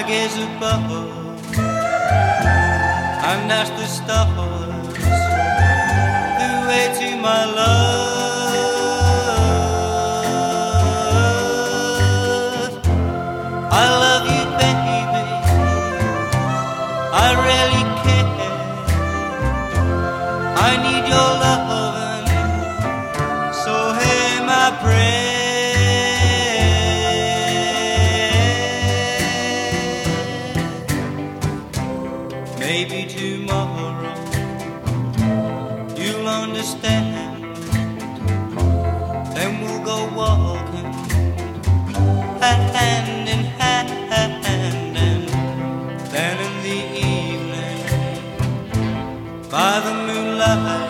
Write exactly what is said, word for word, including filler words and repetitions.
gaze above and ask the stars the way to my love. I love you, baby, I really care. I need your loving, so hear my prayer. Maybe tomorrow you'll understand. Then we'll go walking hand in hand, and then in the evening by the moonlight